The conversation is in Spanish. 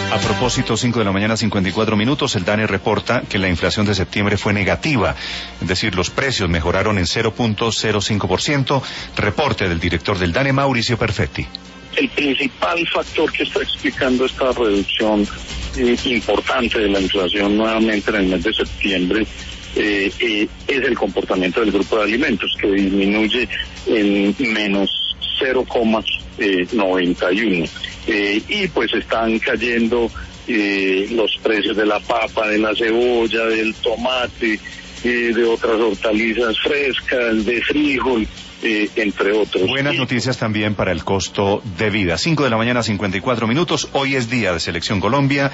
A propósito, 5 de la mañana, 54 minutos, el DANE reporta que la inflación de septiembre fue negativa, es decir, los precios mejoraron en 0.05%. Reporte del director del DANE, Mauricio Perfetti. El principal factor que está explicando esta reducción importante de la inflación nuevamente en el mes de septiembre es el comportamiento del grupo de alimentos, que disminuye en menos 0,91. Y pues están cayendo los precios de la papa, de la cebolla, del tomate, de otras hortalizas frescas, de frijol, entre otros. Buenas noticias también para el costo de vida. 5 de la mañana, 54 minutos. Hoy es día de Selección Colombia.